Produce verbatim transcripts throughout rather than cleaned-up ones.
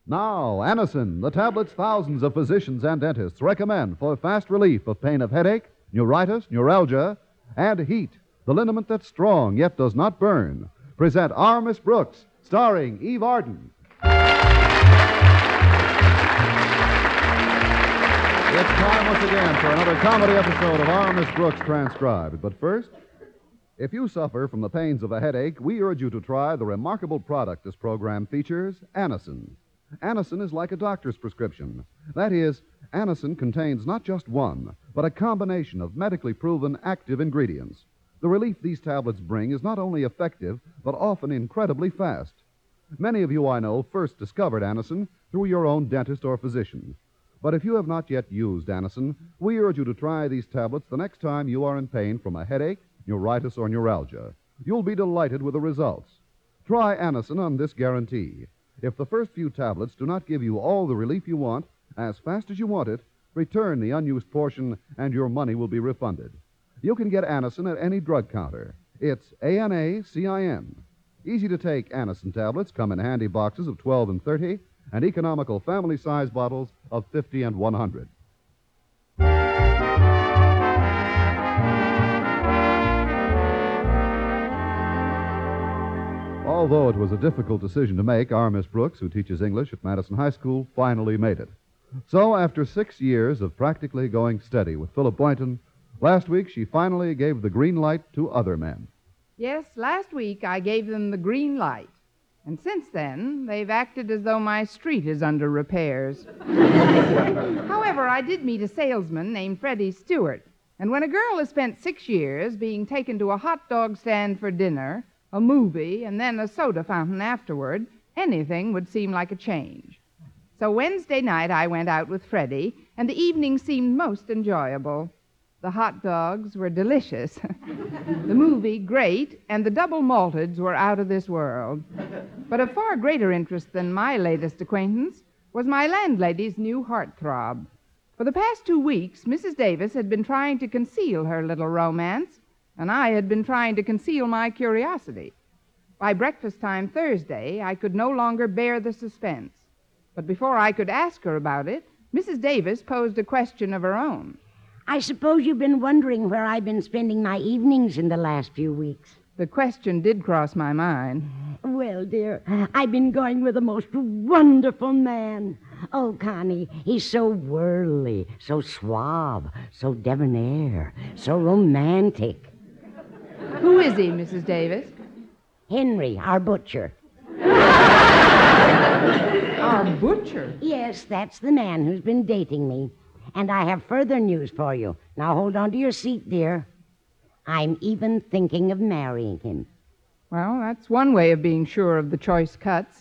Now, Anacin, the tablets thousands of physicians and dentists recommend for fast relief of pain of headache, neuritis, neuralgia, and heat, the liniment that's strong yet does not burn. Present Our Miss Brooks, starring Eve Arden. It's time once again for another comedy episode of Our Miss Brooks Transcribed. But first, if you suffer from the pains of a headache, we urge you to try the remarkable product this program features, Anacin. Anacin is like a doctor's prescription. That is, Anacin contains not just one, but a combination of medically proven active ingredients. The relief these tablets bring is not only effective, but often incredibly fast. Many of you I know first discovered Anacin through your own dentist or physician. But if you have not yet used Anacin, we urge you to try these tablets the next time you are in pain from a headache, neuritis, or neuralgia. You'll be delighted with the results. Try Anacin on this guarantee. If the first few tablets do not give you all the relief you want, as fast as you want it, return the unused portion and your money will be refunded. You can get Anacin at any drug counter. It's A N A C I N. Easy-to-take Anacin tablets come in handy boxes of twelve and thirty and economical family-size bottles of fifty and one hundred. Although it was a difficult decision to make, our Miss Brooks, who teaches English at Madison High School, finally made it. So, after six years of practically going steady with Philip Boynton, last week she finally gave the green light to other men. Yes, last week I gave them the green light. And since then, they've acted as though my street is under repairs. However, I did meet a salesman named Freddie Stewart. And when a girl has spent six years being taken to a hot dog stand for dinner, a movie, and then a soda fountain afterward, anything would seem like a change. So Wednesday night I went out with Freddie, and the evening seemed most enjoyable. The hot dogs were delicious, the movie great, and the double malteds were out of this world. But of far greater interest than my latest acquaintance was my landlady's new heartthrob. For the past two weeks, Missus Davis had been trying to conceal her little romance, and I had been trying to conceal my curiosity. By breakfast time Thursday, I could no longer bear the suspense. But before I could ask her about it, Missus Davis posed a question of her own. I suppose you've been wondering where I've been spending my evenings in the last few weeks. The question did cross my mind. Well, dear, I've been going with a most wonderful man. Oh, Connie, he's so worldly, so suave, so debonair, so romantic. Who is he, Missus Davis? Henry, our butcher. Our butcher? Yes, that's the man who's been dating me. And I have further news for you. Now hold on to your seat, dear. I'm even thinking of marrying him. Well, that's one way of being sure of the choice cuts.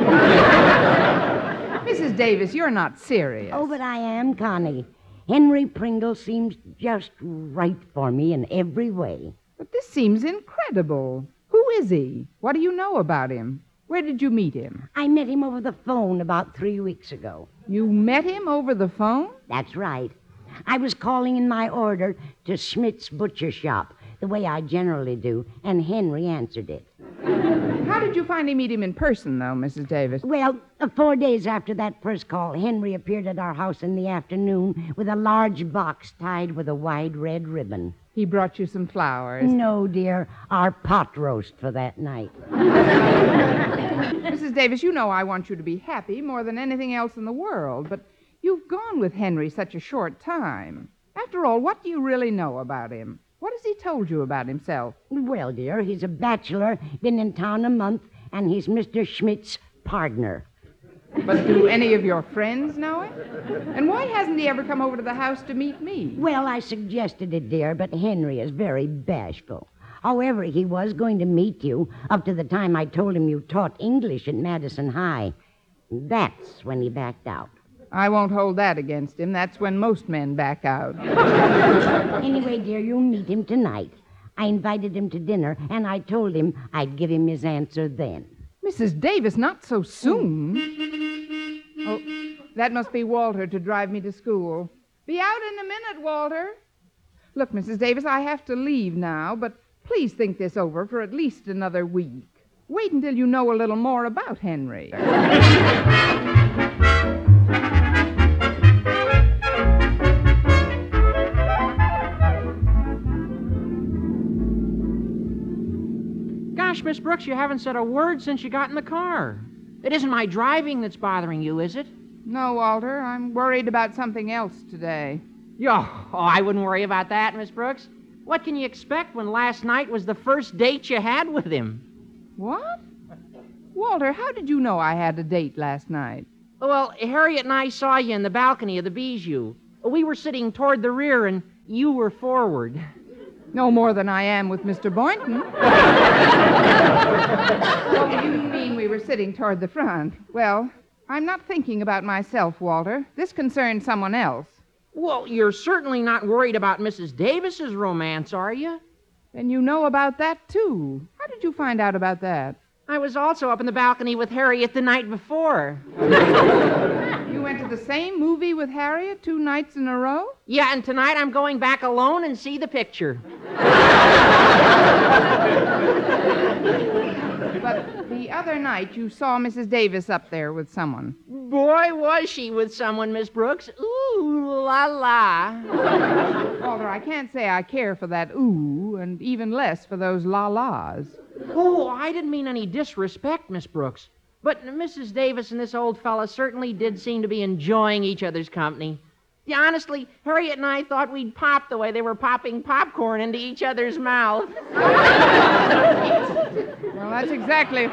Missus Davis, you're not serious. Oh, but I am, Connie. Henry Pringle seems just right for me in every way. But this seems incredible. Who is he? What do you know about him? Where did you meet him? I met him over the phone about three weeks ago. You met him over the phone? That's right. I was calling in my order to Schmidt's butcher shop, the way I generally do, and Henry answered it. How did you finally meet him in person, though, Missus Davis? Well, uh, four days after that first call, Henry appeared at our house in the afternoon with a large box tied with a wide red ribbon. He brought you some flowers. No, dear, our pot roast for that night. Missus Davis, you know I want you to be happy more than anything else in the world, but you've gone with Henry such a short time. After all, what do you really know about him? What has he told you about himself? Well, dear, he's a bachelor, been in town a month, and he's Mister Schmidt's partner. But do any of your friends know it? And why hasn't he ever come over to the house to meet me? Well, I suggested it, dear, but Henry is very bashful. However, he was going to meet you up to the time I told him you taught English at Madison High. That's when he backed out. I won't hold that against him. That's when most men back out. Anyway, dear, you'll meet him tonight. I invited him to dinner, and I told him I'd give him his answer then. Missus Davis, not so soon. Oh, that must be Walter to drive me to school. Be out in a minute, Walter. Look, Missus Davis, I have to leave now, but please think this over for at least another week. Wait until you know a little more about Henry. gosh, Miss Brooks, you haven't said a word since you got in the car. It isn't my driving that's bothering you, is it? No, Walter, I'm worried about something else today. Yo, oh, I wouldn't worry about that, Miss Brooks. What can you expect when last night was the first date you had with him? What? Walter, how did you know I had a date last night? Well, Harriet and I saw you in the balcony of the Bijou. We were sitting toward the rear, and you were forward. No more than I am with Mister Boynton. Oh, you mean we were sitting toward the front? Well, I'm not thinking about myself, Walter. This concerns someone else. Well, you're certainly not worried about Missus Davis's romance, are you? And you know about that, too. How did you find out about that? I was also up in the balcony with Harriet the night before. You went to the same movie with Harriet two nights in a row? Yeah, and tonight I'm going back alone and see the picture. But the other night you saw Missus Davis up there with someone. Boy, was she with someone, Miss Brooks. Ooh, la la. Walter, I can't say I care for that ooh, and even less for those la-las. Oh, I didn't mean any disrespect, Miss Brooks. But Missus Davis and this old fella certainly did seem to be enjoying each other's company. Yeah, honestly, Harriet and I thought we'd pop the way they were popping popcorn into each other's mouth. Well, that's exactly...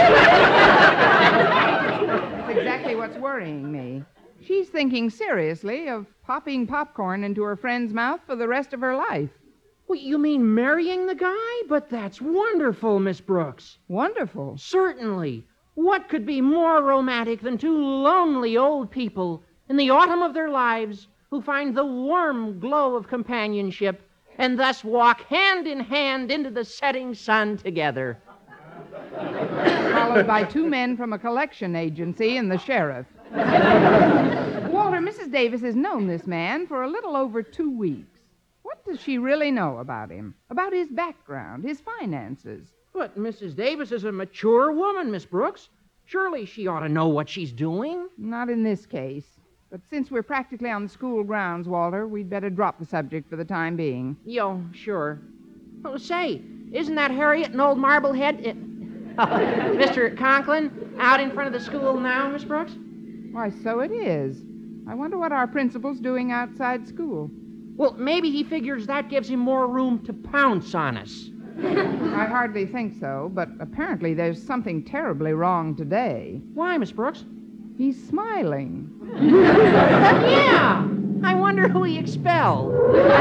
that's exactly what's worrying me. She's thinking seriously of popping popcorn into her friend's mouth for the rest of her life. Well, you mean marrying the guy? But that's wonderful, Miss Brooks. Wonderful. Certainly. What could be more romantic than two lonely old people in the autumn of their lives who find the warm glow of companionship and thus walk hand in hand into the setting sun together? Followed by two men from a collection agency and the sheriff. Walter, Missus Davis has known this man for a little over two weeks. What does she really know about him? About his background, his finances? But Missus Davis is a mature woman, Miss Brooks. Surely she ought to know what she's doing. Not in this case. But since we're practically on the school grounds, Walter, we'd better drop the subject for the time being. Yo, sure. Oh, say, isn't that Harriet and old Marblehead, uh, uh, Mister Conklin, out in front of the school now, Miss Brooks? Why, so it is. I wonder what our principal's doing outside school. Well, maybe he figures that gives him more room to pounce on us. I hardly think so, but apparently there's something terribly wrong today. Why, Miss Brooks? He's smiling. Yeah! I wonder who he expelled.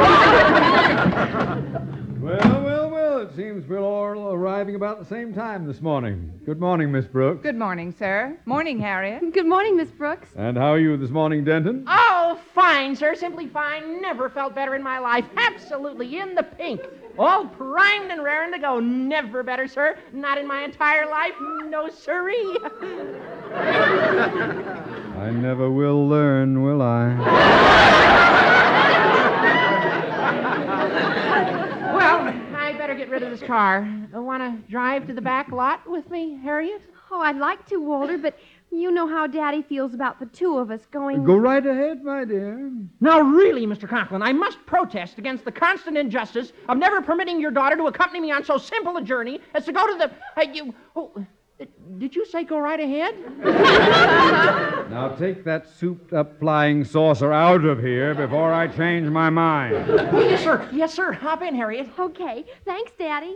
Well, well, well, it seems we're all arriving about the same time this morning. Good morning, Miss Brooks. Good morning, sir. Morning, Harriet. Good morning, Miss Brooks. And how are you this morning, Denton? Oh, fine, sir. Simply fine. Never felt better in my life. Absolutely in the pink. All primed and raring to go. Never better, sir. Not in my entire life. No, sirree. I never will learn, will I? Well, I better get rid of this car. Want to drive to the back lot with me, Harriet? Oh, I'd like to, Walter, but you know how Daddy feels about the two of us going... Go right ahead, my dear. Now, really, Mister Conklin, I must protest against the constant injustice of never permitting your daughter to accompany me on so simple a journey as to go to the... Uh, you, oh, did you say go right ahead? Now take that souped-up flying saucer out of here before I change my mind. Yes, sir. Yes, sir. Hop in, Harriet. Okay. Thanks, Daddy.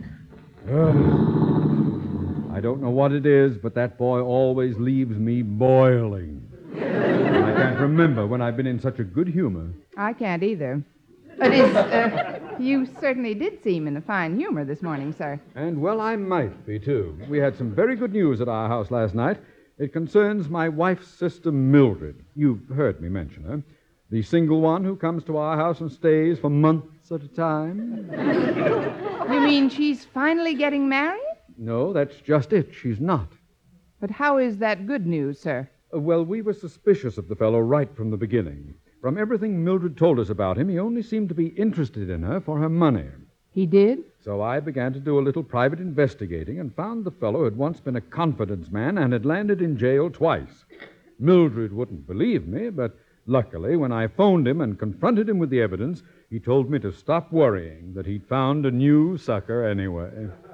I don't know what it is, but that boy always leaves me boiling. I can't remember when I've been in such a good humor. I can't either. But it's, uh, you certainly did seem in a fine humor this morning, sir. And, well, I might be, too. We had some very good news at our house last night. It concerns my wife's sister, Mildred. You've heard me mention her. The single one who comes to our house and stays for months at a time. You mean she's finally getting married? No, that's just it. She's not. But how is that good news, sir? Uh, well, we were suspicious of the fellow right from the beginning. From everything Mildred told us about him, he only seemed to be interested in her for her money. He did? So I began to do a little private investigating and found the fellow had once been a confidence man and had landed in jail twice. Mildred wouldn't believe me, but Luckily, when I phoned him and confronted him with the evidence, he told me to stop worrying, that he'd found a new sucker anyway.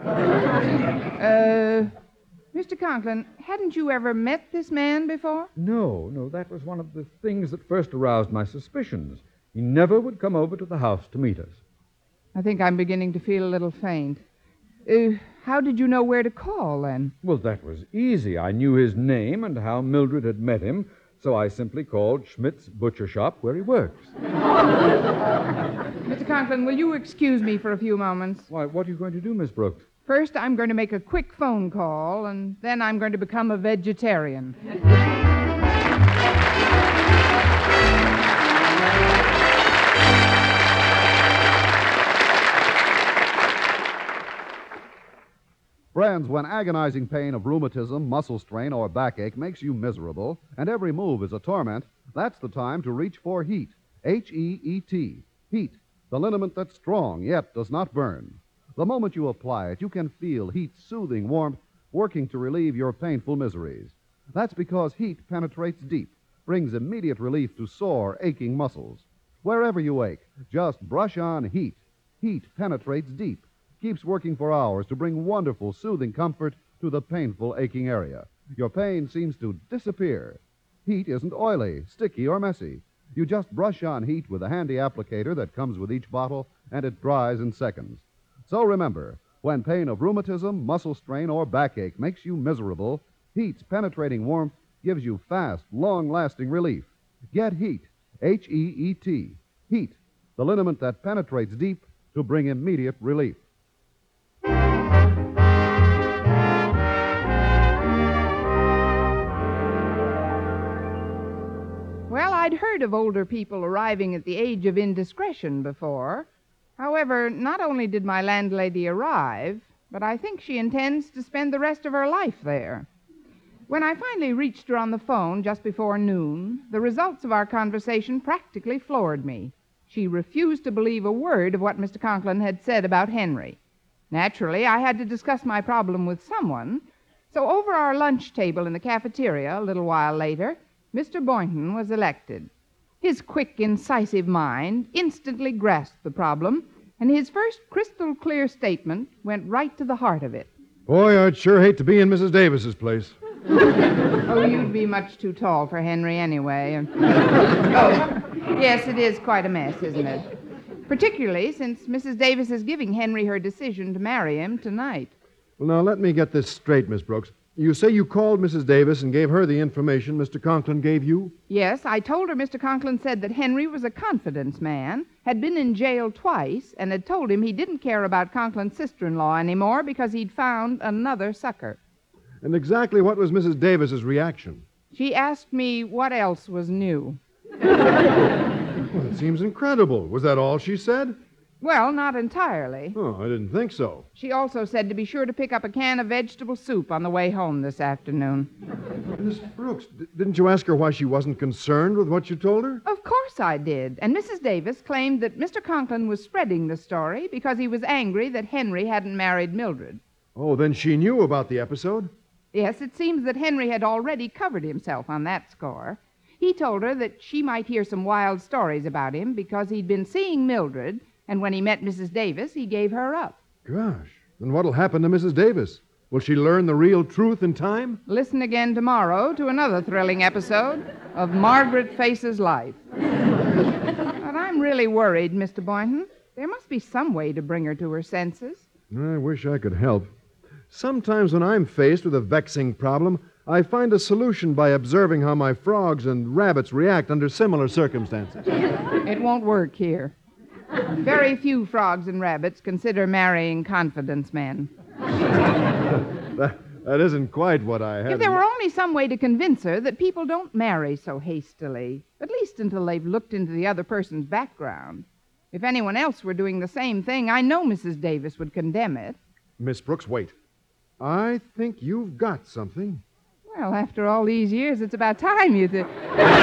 Uh, Mister Conklin, hadn't you ever met this man before? No, no, that was one of the things that first aroused my suspicions. He never would come over to the house to meet us. I think I'm beginning to feel a little faint. Uh, how did you know where to call, then? Well, that was easy. I knew his name and how Mildred had met him, so I simply called Schmidt's butcher shop where he works. Mister Conklin, will you excuse me for a few moments? Why, what are you going to do, Miss Brooks? First, I'm going to make a quick phone call, and then I'm going to become a vegetarian. Friends, when agonizing pain of rheumatism, muscle strain, or backache makes you miserable, and every move is a torment, that's the time to reach for Heat. H E E T. Heat, the liniment that's strong yet does not burn. The moment you apply it, you can feel Heat's soothing warmth working to relieve your painful miseries. That's because Heat penetrates deep, brings immediate relief to sore, aching muscles. Wherever you ache, just brush on Heat. Heat penetrates deep, keeps working for hours to bring wonderful, soothing comfort to the painful, aching area. Your pain seems to disappear. Heat isn't oily, sticky, or messy. You just brush on Heat with a handy applicator that comes with each bottle, and it dries in seconds. So remember, when pain of rheumatism, muscle strain, or backache makes you miserable, Heat's penetrating warmth gives you fast, long-lasting relief. Get Heat, H E E T. Heat, the liniment that penetrates deep to bring immediate relief. Well, I'd heard of older people arriving at the age of indiscretion before. However, not only did my landlady arrive, but I think she intends to spend the rest of her life there. When I finally reached her on the phone just before noon, the results of our conversation practically floored me. She refused to believe a word of what Mister Conklin had said about Henry. Naturally, I had to discuss my problem with someone, so over our lunch table in the cafeteria a little while later, Mister Boynton was elected. His quick, incisive mind instantly grasped the problem, and his first crystal-clear statement went right to the heart of it. Boy, I'd sure hate to be in Missus Davis's place. Oh, you'd be much too tall for Henry anyway. Oh, yes, it is quite a mess, isn't it? Particularly since Missus Davis is giving Henry her decision to marry him tonight. Well, now, let me get this straight, Miss Brooks. You say you called Missus Davis and gave her the information Mister Conklin gave you? Yes, I told her Mister Conklin said that Henry was a confidence man, had been in jail twice, and had told him he didn't care about Conklin's sister-in-law anymore because he'd found another sucker. And exactly what was Missus Davis's reaction? She asked me what else was new. Well, it seems incredible. Was that all she said? Well, not entirely. Oh, I didn't think so. She also said to be sure to pick up a can of vegetable soup on the way home this afternoon. Miss Brooks, d- didn't you ask her why she wasn't concerned with what you told her? Of course I did. And Missus Davis claimed that Mister Conklin was spreading the story because he was angry that Henry hadn't married Mildred. Oh, then she knew about the episode? Yes, it seems that Henry had already covered himself on that score. He told her that she might hear some wild stories about him because he'd been seeing Mildred, and when he met Missus Davis, he gave her up. Gosh, then what'll happen to Missus Davis? Will she learn the real truth in time? Listen again tomorrow to another thrilling episode of Margaret Face's Life. But I'm really worried, Mister Boynton. There must be some way to bring her to her senses. I wish I could help. Sometimes when I'm faced with a vexing problem, I find a solution by observing how my frogs and rabbits react under similar circumstances. It won't work here. Very few frogs and rabbits consider marrying confidence men. that, that isn't quite what I had. If there were only some way to convince her that people don't marry so hastily, at least until they've looked into the other person's background. If anyone else were doing the same thing, I know Missus Davis would condemn it. Miss Brooks, wait. I think you've got something. Well, after all these years, it's about time you did.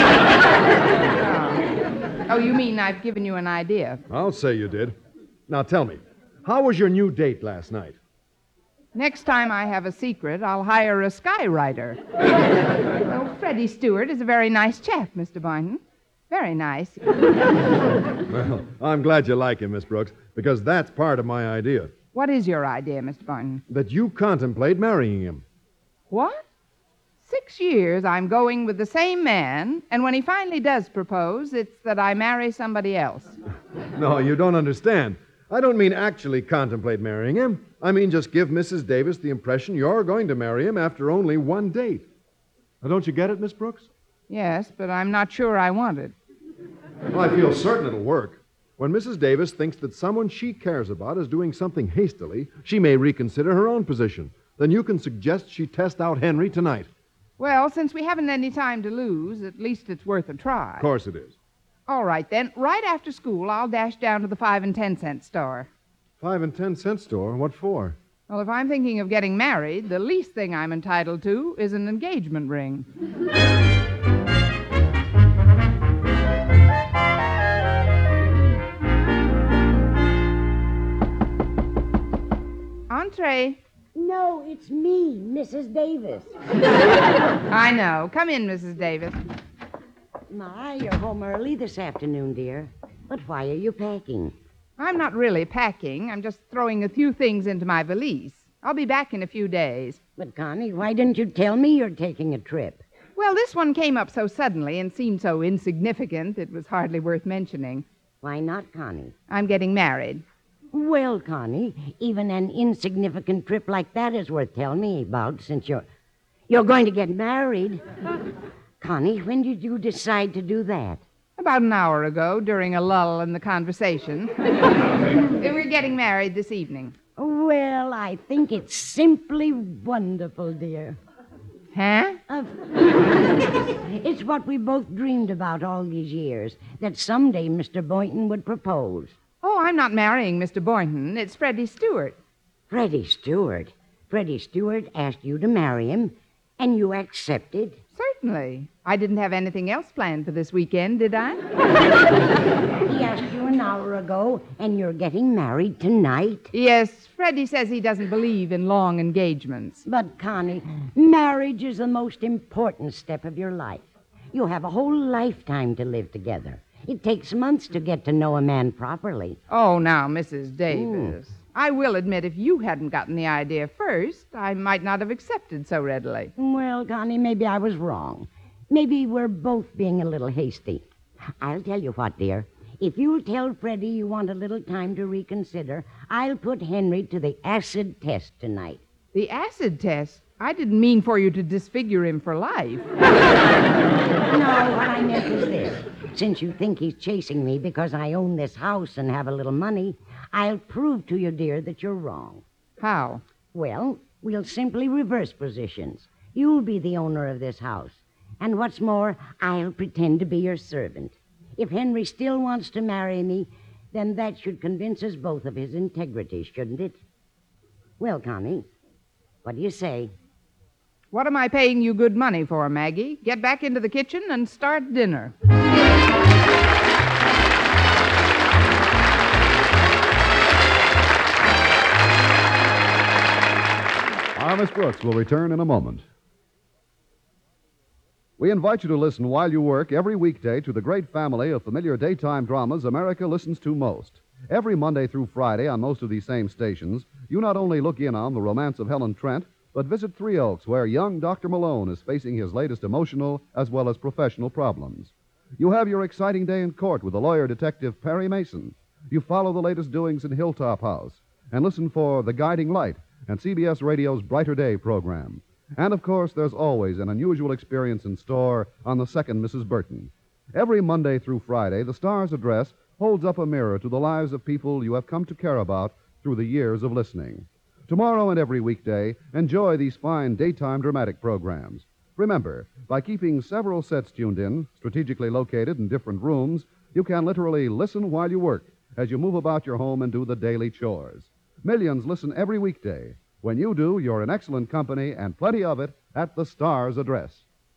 oh. oh, you mean I've given you an idea? I'll say you did. Now tell me, how was your new date last night? Next time I have a secret, I'll hire a skywriter. Well, Freddie Stewart is a very nice chap, Mister Boynton. Very nice. Well, I'm glad you like him, Miss Brooks, because that's part of my idea. What is your idea, Mister Boynton? That you contemplate marrying him. What? Six years I'm going with the same man, and when he finally does propose, it's that I marry somebody else. No, you don't understand. I don't mean actually contemplate marrying him. I mean just give Missus Davis the impression you're going to marry him after only one date. Now, don't you get it, Miss Brooks? Yes, but I'm not sure I want it. Well, I feel certain it'll work. When Missus Davis thinks that someone she cares about is doing something hastily, she may reconsider her own position. Then you can suggest she test out Henry tonight. Well, since we haven't any time to lose, at least it's worth a try. Of course it is. All right, then. Right after school, I'll dash down to the five and ten cent store. Five and ten cent store? What for? Well, if I'm thinking of getting married, the least thing I'm entitled to is an engagement ring. Entree. No, it's me, Missus Davis. I know. Come in, Missus Davis. My, you're home early this afternoon, dear. But why are you packing? I'm not really packing. I'm just throwing a few things into my valise. I'll be back in a few days. But, Connie, why didn't you tell me you're taking a trip? Well, this one came up so suddenly and seemed so insignificant it was hardly worth mentioning. Why not, Connie? I'm getting married. Well, Connie, even an insignificant trip like that is worth telling me about since you're... You're going to get married. Connie, when did you decide to do that? About an hour ago, during a lull in the conversation. We're getting married this evening. Well, I think it's simply wonderful, dear. Huh? Uh, it's what we both dreamed about all these years, that someday Mister Boynton would propose. Oh, I'm not marrying Mister Boynton. It's Freddie Stewart. Freddie Stewart? Freddie Stewart asked you to marry him, and you accepted? Certainly. I didn't have anything else planned for this weekend, did I? He asked you an hour ago, and you're getting married tonight? Yes, Freddie says he doesn't believe in long engagements. But, Connie, marriage is the most important step of your life. You have a whole lifetime to live together. It takes months to get to know a man properly. Oh, now, Missus Davis. Mm. I will admit if you hadn't gotten the idea first, I might not have accepted so readily. Well, Connie, maybe I was wrong. Maybe we're both being a little hasty. I'll tell you what, dear. If you'll tell Freddie you want a little time to reconsider, I'll put Henry to the acid test tonight. The acid test? I didn't mean for you to disfigure him for life. No, what I meant was this. Since you think he's chasing me because I own this house and have a little money, I'll prove to you, dear, that you're wrong. How? Well, we'll simply reverse positions. You'll be the owner of this house. And what's more, I'll pretend to be your servant. If Henry still wants to marry me, then that should convince us both of his integrity, shouldn't it? Well, Connie, what do you say? What am I paying you good money for, Maggie? Get back into the kitchen and start dinner. Our Miss Brooks will return in a moment. We invite you to listen while you work every weekday to the great family of familiar daytime dramas America listens to most. Every Monday through Friday on most of these same stations, you not only look in on The Romance of Helen Trent, but visit Three Oaks, where young Doctor Malone is facing his latest emotional as well as professional problems. You have your exciting day in court with the lawyer detective Perry Mason. You follow the latest doings in Hilltop House and listen for The Guiding Light and C B S Radio's Brighter Day program. And, of course, there's always an unusual experience in store on the second Missus Burton. Every Monday through Friday, the Star's Address holds up a mirror to the lives of people you have come to care about through the years of listening. Tomorrow and every weekday, enjoy these fine daytime dramatic programs. Remember, by keeping several sets tuned in, strategically located in different rooms, you can literally listen while you work as you move about your home and do the daily chores. Millions listen every weekday. When you do, you're in excellent company, and plenty of it, at the Star's Address.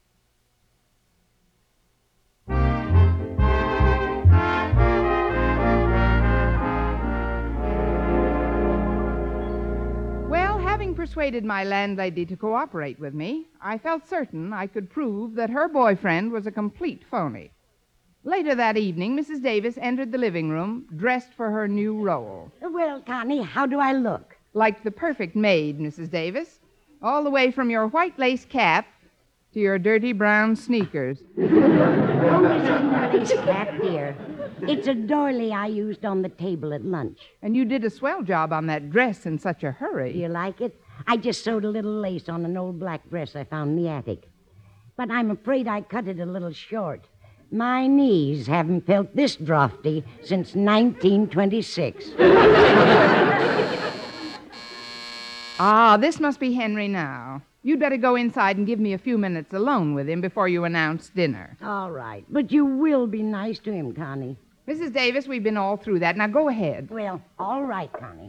Well, having persuaded my landlady to cooperate with me, I felt certain I could prove that her boyfriend was a complete phony. Later that evening, Missus Davis entered the living room, dressed for her new role. Well, Connie, how do I look? Like the perfect maid, Missus Davis. All the way from your white lace cap to your dirty brown sneakers. Oh, this is not a cap, dear. It's a doily I used on the table at lunch. And you did a swell job on that dress in such a Do hurry. you like it? I just sewed a little lace on an old black dress I found in the attic. But I'm afraid I cut it a little short. My knees haven't felt this draughty since nineteen twenty-six. Ah, this must be Henry now. You'd better go inside and give me a few minutes alone with him before you announce dinner. All right, but you will be nice to him, Connie. Missus Davis, we've been all through that. Now go ahead. Well, all right, Connie.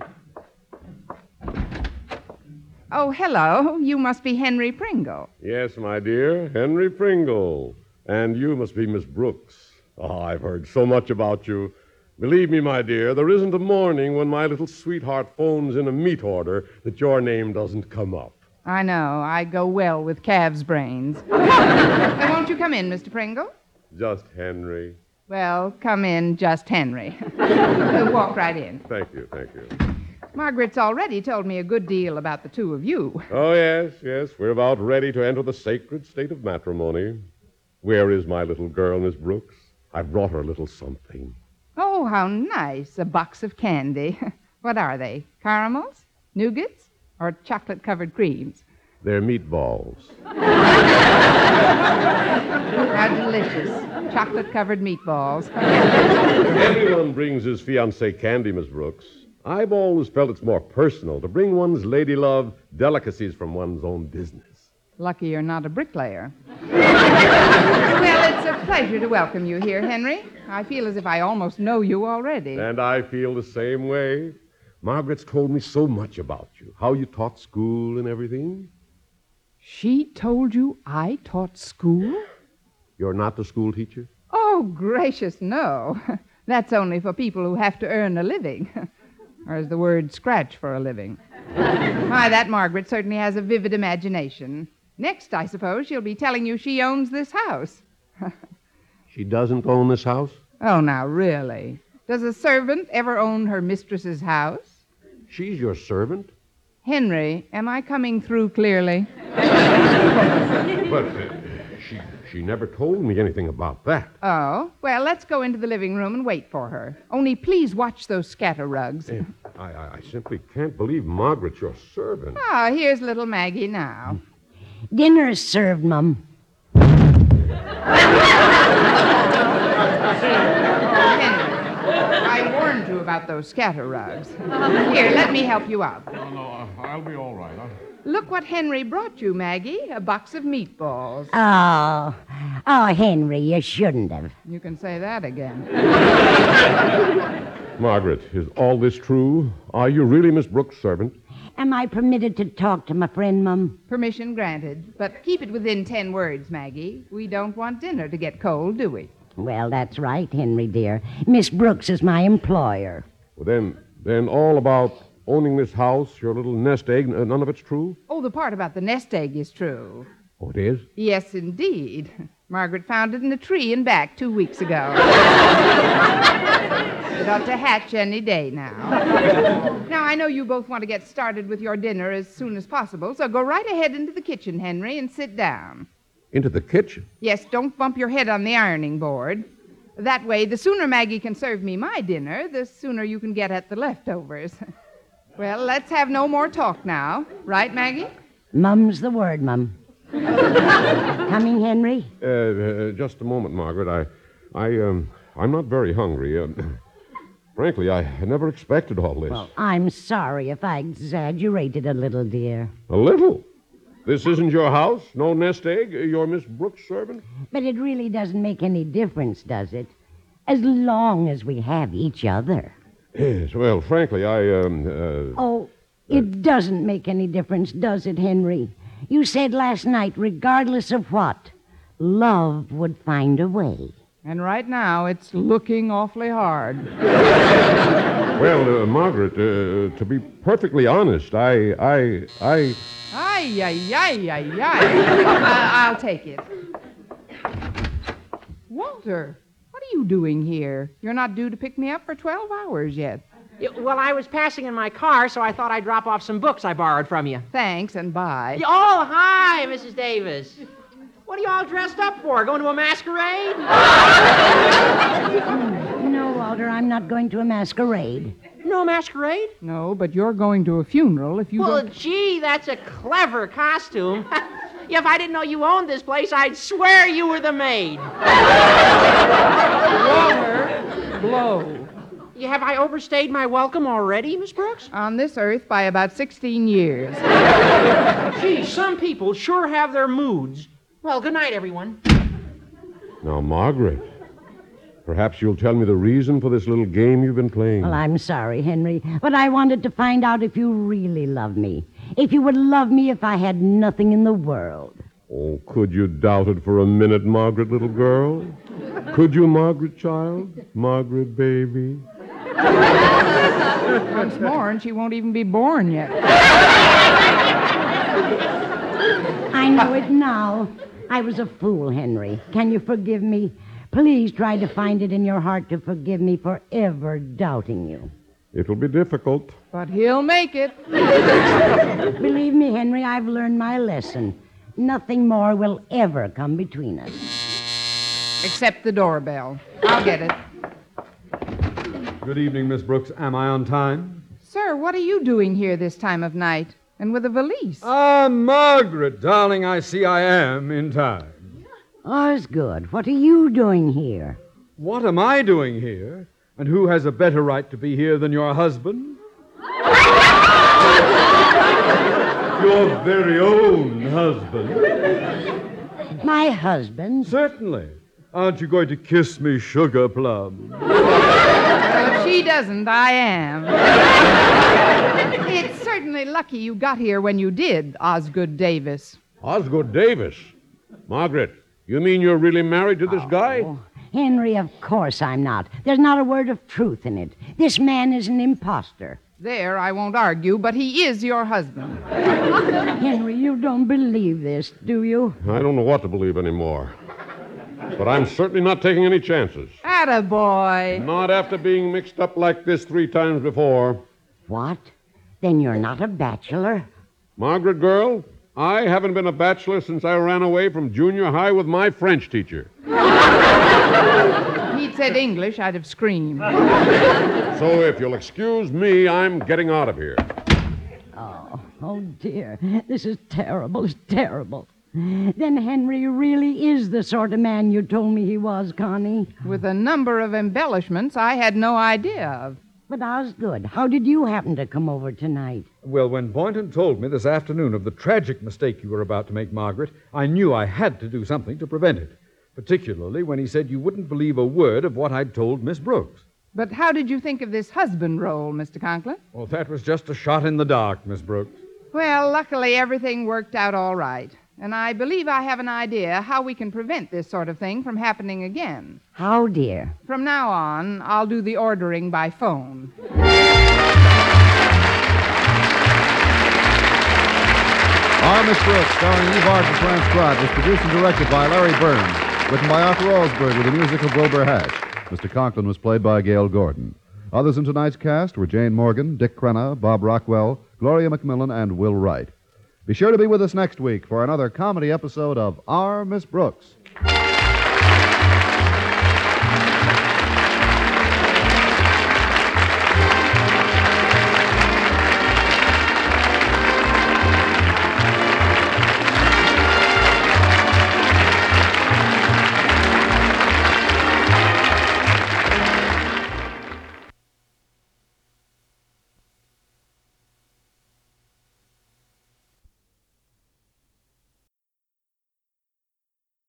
Oh, hello. You must be Henry Pringle. Yes, my dear, Henry Pringle. And you must be Miss Brooks. Oh, I've heard so much about you. Believe me, my dear, there isn't a morning when my little sweetheart phones in a meat order that your name doesn't come up. I know. I go well with calves' brains. Now, won't you come in, Mister Pringle? Just Henry. Well, come in, just Henry. We'll walk right in. Thank you, thank you. Margaret's already told me a good deal about the two of you. Oh, yes, yes, we're about ready to enter the sacred state of matrimony. Where is my little girl, Miss Brooks? I've brought her a little something. Oh, how nice. A box of candy. What are they? Caramels? Nougats? Or chocolate-covered creams? They're meatballs. How delicious. Chocolate-covered meatballs. Everyone brings his fiancée candy, Miss Brooks. I've always felt it's more personal to bring one's lady love delicacies from one's own business. Lucky you're not a bricklayer. Well, it's a pleasure to welcome you here, Henry. I feel as if I almost know you already. And I feel the same way. Margaret's told me so much about you, how you taught school and everything. She told you I taught school? You're not the school teacher? Oh, gracious, no. That's only for people who have to earn a living. Or as the word scratch for a living. Why, that Margaret certainly has a vivid imagination. Next, I suppose, she'll be telling you she owns this house. She doesn't own this house? Oh, now, really? Does a servant ever own her mistress's house? She's your servant? Henry, am I coming through clearly? But uh, she, she never told me anything about that. Oh, well, let's go into the living room and wait for her. Only please watch those scatter rugs. Eh, I, I, I simply can't believe Margaret's your servant. Ah, here's little Maggie now. Dinner is served, Mum. Henry, I warned you about those scatter rugs. Here, let me help you out. No, no, uh, I'll be all right. I'll... Look what Henry brought you, Maggie. A box of meatballs. Oh, oh, Henry, you shouldn't have. You can say that again. Margaret, is all this true? Are you really Miss Brooks' servant? Am I permitted to talk to my friend, Mum? Permission granted. But keep it within ten words, Maggie. We don't want dinner to get cold, do we? Well, that's right, Henry, dear. Miss Brooks is my employer. Well, then, then all about owning this house, your little nest egg, n- none of it's true? Oh, the part about the nest egg is true. Oh, it is? Yes, indeed. Margaret found it in the tree in back two weeks ago. It ought to hatch any day now. Now, I know you both want to get started with your dinner as soon as possible, so go right ahead into the kitchen, Henry, and sit down. Into the kitchen? Yes, don't bump your head on the ironing board. That way, the sooner Maggie can serve me my dinner, the sooner you can get at the leftovers. Well, let's have no more talk now. Right, Maggie? Mum's the word, Mum. Coming, Henry? Uh, uh, just a moment, Margaret. I, I, um, I'm not very hungry. Uh, frankly, I never expected all this. Well, I'm sorry if I exaggerated a little, dear. A little? This isn't your house? No nest egg? You're Miss Brooks' servant? But it really doesn't make any difference, does it? As long as we have each other. Yes, well, frankly, I, um, uh... Oh, it doesn't make any difference, does it, Henry? You said last night, regardless of what, love would find a way. And right now, it's looking awfully hard. Well, uh, Margaret, uh, to be perfectly honest, I, I, I... Ay, ay, ay, ay, ay. I- I'll take it. Walter, what are you doing here? You're not due to pick me up for twelve hours yet. Yeah, well, I was passing in my car, so I thought I'd drop off some books I borrowed from you. Thanks, and bye. Yeah, oh, hi, Missus Davis. What are you all dressed up for? Going to a masquerade? No, Walter, I'm not going to a masquerade. No masquerade? No, but you're going to a funeral if you Well, don't... gee, that's a clever costume. Yeah, if I didn't know you owned this place, I'd swear you were the maid. Walter, blow. Yeah, have I overstayed my welcome already, Miss Brooks? On this earth by about sixteen years. Gee, some people sure have their moods. Well, good night, everyone. Now, Margaret, perhaps you'll tell me the reason for this little game you've been playing. Well, I'm sorry, Henry, but I wanted to find out if you really love me. If you would love me if I had nothing in the world. Oh, could you doubt it for a minute, Margaret, little girl? Could you, Margaret, child? Margaret, baby? Once more, and she won't even be born yet. I know it now. I was a fool, Henry. Can you forgive me? Please try to find it in your heart to forgive me for ever doubting you. It'll be difficult. But he'll make it. Believe me, Henry, I've learned my lesson. Nothing more will ever come between us. Except the doorbell. I'll get it. Good evening, Miss Brooks. Am I on time? Sir, what are you doing here this time of night? And with a valise? Ah, Margaret, darling, I see I am in time. Osgood, what are you doing here? What am I doing here? And who has a better right to be here than your husband? Your very own husband. My husband? Certainly. Aren't you going to kiss me, sugar plum? Well, if she doesn't, I am. It's certainly lucky you got here when you did, Osgood Davis. Osgood Davis? Margaret, you mean you're really married to this Oh, guy? Henry, of course I'm not. There's not a word of truth in it. This man is an imposter. There, I won't argue, but he is your husband. Henry, you don't believe this, do you? I don't know what to believe anymore. But I'm certainly not taking any chances. Attaboy. Not after being mixed up like this three times before. What? Then you're not a bachelor? Margaret, girl, I haven't been a bachelor since I ran away from junior high with my French teacher. He'd said English, I'd have screamed. So if you'll excuse me, I'm getting out of here. Oh, oh dear. This is terrible. It's terrible. Then Henry really is the sort of man you told me he was, Connie. With a number of embellishments I had no idea of. But Osgood, how did you happen to come over tonight? Well, when Boynton told me this afternoon of the tragic mistake you were about to make, Margaret, I knew I had to do something to prevent it. Particularly when he said you wouldn't believe a word of what I'd told Miss Brooks. But how did you think of this husband role, Mister Conklin? Well, that was just a shot in the dark, Miss Brooks. Well, luckily everything worked out all right. And I believe I have an idea how we can prevent this sort of thing from happening again. How, dear? From now on, I'll do the ordering by phone. Our Miss Brooks, starring Eve Arden, transcribed, was produced and directed by Larry Burns. Written by Arthur Alsberg with the music of Wilbur Hatch. Mister Conklin was played by Gail Gordon. Others in tonight's cast were Jane Morgan, Dick Crenna, Bob Rockwell, Gloria McMillan, and Will Wright. Be sure to be with us next week for another comedy episode of Our Miss Brooks.